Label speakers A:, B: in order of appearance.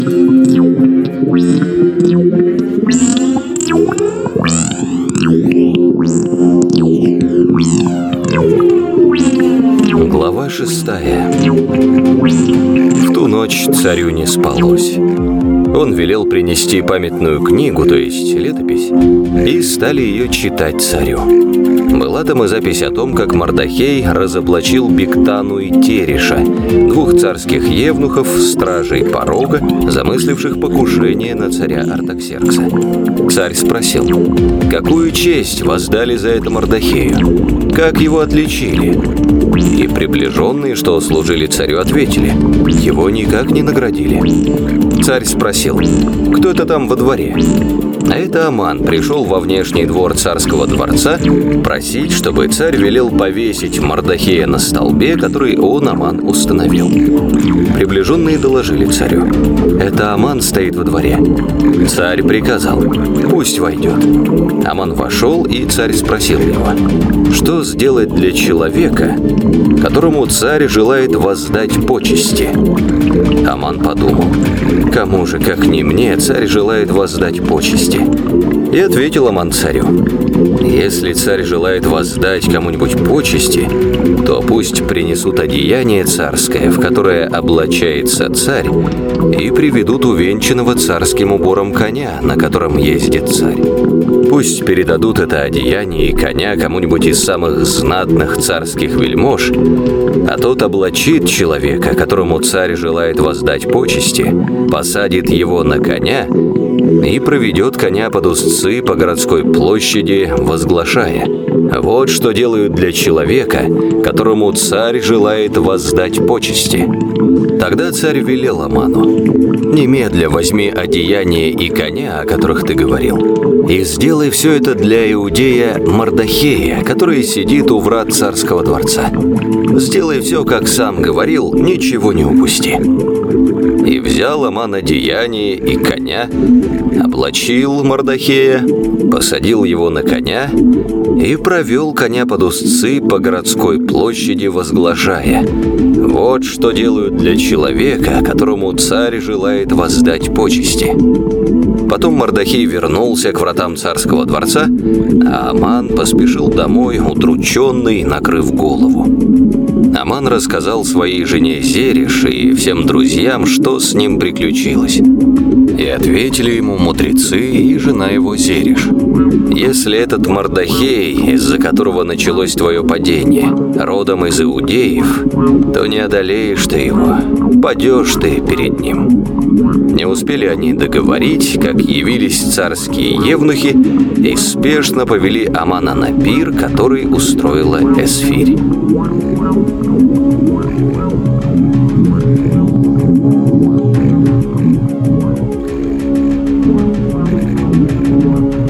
A: Глава 6. В ту ночь царю не спалось. Он велел принести памятную книгу, то есть летопись, и стали ее читать царю. Была там и запись о том, как Мардохей разоблачил Бигтану и Тереша, двух царских евнухов, стражей порога, замысливших покушение на царя Артаксеркса. Царь спросил: какую честь воздали за это Мардохею? Как его отличили? И приближенные, что служили царю, ответили: его никак не наградили. Царь спросил: кто это там во дворе? А это Аман пришел во внешний двор царского дворца просить, чтобы царь велел повесить Мардохея на столбе, который он, Аман, установил. Приближенные доложили царю: это Аман стоит во дворе. Царь приказал: пусть войдет. Аман вошел, и царь спросил его: что сделать для человека, которому царь желает воздать почести? Аман подумал: кому же, как не мне, царь желает воздать почести? И ответил Аман царю: если царь желает воздать кому-нибудь почести, то пусть принесут одеяние царское, в которое облачается царь, и приведут увенчанного царским убором коня, на котором ездит царь. Пусть передадут это одеяние и коня кому-нибудь из самых знатных царских вельмож, а тот облачит человека, которому царь желает воздать почести, посадит его на коня и проведет коня под узцы по городской площади, возглашая: вот что делают для человека, которому царь желает воздать почести. Тогда царь велел Аману: немедля возьми одеяние и коня, о которых ты говорил, и сделай все это для иудея Мардохея, который сидит у врат царского дворца. Сделай все, как сам говорил, ничего не упусти. И взял Аман одеяние и коня, облачил Мардохея, посадил его на коня и провел коня под узцы по городской площади, возглашая: вот что делают для человека, которому царь желает воздать почести. Потом Мардохей вернулся к вратам царского дворца, а Аман поспешил домой, удрученный, накрыв голову. Аман рассказал своей жене Зереш и всем друзьям, что с ним приключилось. И ответили ему мудрецы и жена его Зереш: если этот Мардохей, из-за которого началось твое падение, родом из иудеев, то не одолеешь ты его, падешь ты перед ним. Не успели они договорить, как явились царские евнухи и спешно повели Амана на пир, который устроила Эсфирь.